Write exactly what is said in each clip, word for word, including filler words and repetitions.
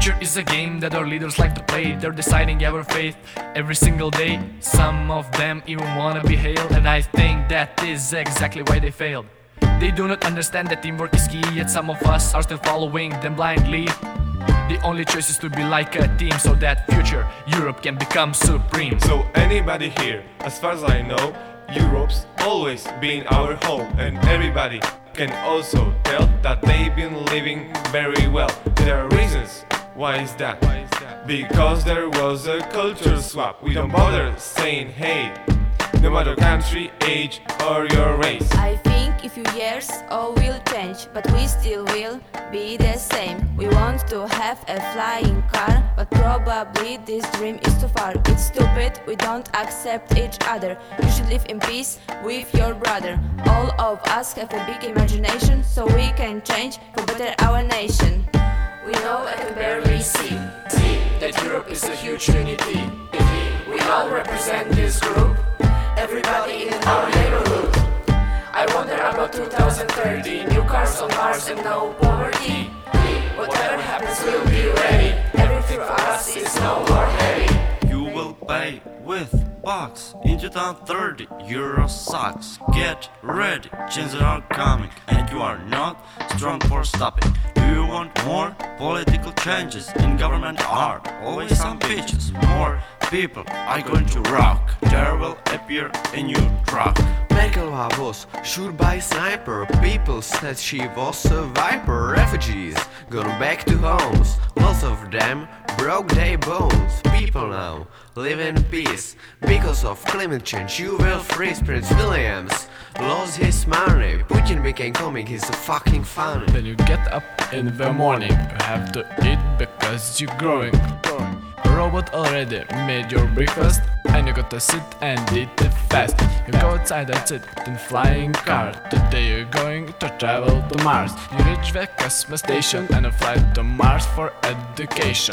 Future is a game that our leaders like to play. They're deciding our fate every single day. Some of them even wanna be hailed, and I think that is exactly why they failed. They do not understand that teamwork is key, yet some of us are still following them blindly. The only choice is to be like a team, so that future Europe can become supreme. So anybody here, as far as I know, Europe's always been our home, and everybody can also tell that they've been living very well. There are reasons. Why is that? Because there was a cultural swap. We don't bother saying hey, no matter country, age or your race. I think in few years all will change, but we still will be the same. We want to have a flying car, but probably this dream is too far. It's stupid, we don't accept each other. You should live in peace with your brother. All of us have a big imagination, so we can change for better our nation. We know I can barely see, see that Europe is a huge unity. We all represent this group, everybody in our neighborhood. I wonder about two thousand thirty, new cars on Mars and no poverty. Whatever happens, we'll be ready. Everything for us is no more heavy. You will pay with bucks in two thousand thirty. Euro sucks. Get ready, changes are coming, and you are not strong for stopping. Do you want more political changes? In government are always some bitches. More people are going to rock. There will appear a new truck. Merkel was shot by a sniper. People said she was a viper. Refugees gone back to homes. Lots of them broke their bones. People now live in peace. Because of climate change you will freeze. Prince Williams lost his money. Putin became comic, he's a fucking funny. When you get up in the morning, you have to eat because you're growing. A robot already made your breakfast, and you gotta sit and eat it fast. You go outside and sit in flying car. Today you're going to travel to Mars. You reach the Cosmos station and a flight to Mars for education.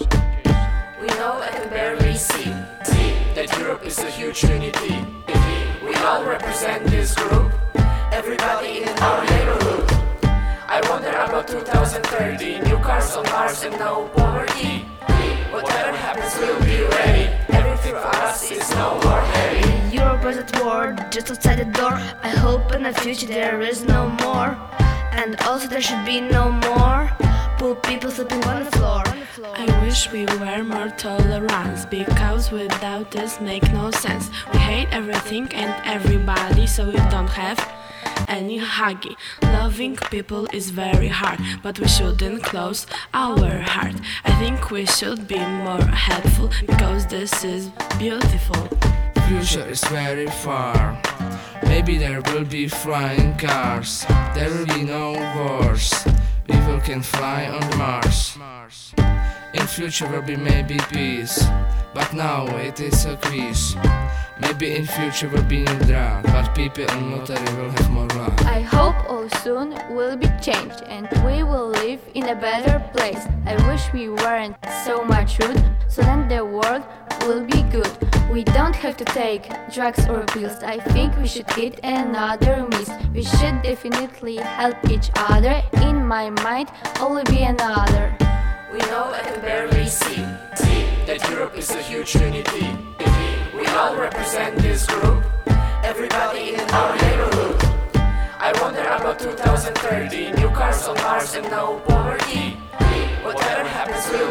We know I can barely see, see that Europe is a huge unity. We all represent this group, everybody in our neighborhood. I wonder about two thousand thirty, new cars on Mars and no poverty. Whatever happens, we'll be ready. Everything for us is no more heavy. Europe is at war, just outside the door. I hope in the future there is no more. And also there should be no more poor people sleeping on the floor. I wish we were more tolerant, because without this make no sense. We hate everything and everybody, so we don't have any huggy. Loving people is very hard, but we shouldn't close our heart. I think we should be more helpful, because this is beautiful. Future is very far. Maybe there will be flying cars. There will be no wars. People can fly on Mars. In future will be maybe peace, but now it is a quiz. Maybe in future will be new drug, but people on Motari will have more luck. I hope all soon will be changed and we will live in a better place. I wish we weren't so much rude, so then the world will be good. We don't have to take drugs or pills. I think we should get another miss. We should definitely help each other. In my mind, only be another. We know I can barely see, see that Europe is a huge unity. We all represent this group, everybody in our neighborhood. I wonder about two thousand thirty, new cars on Mars and no poverty. Whatever happens, we'll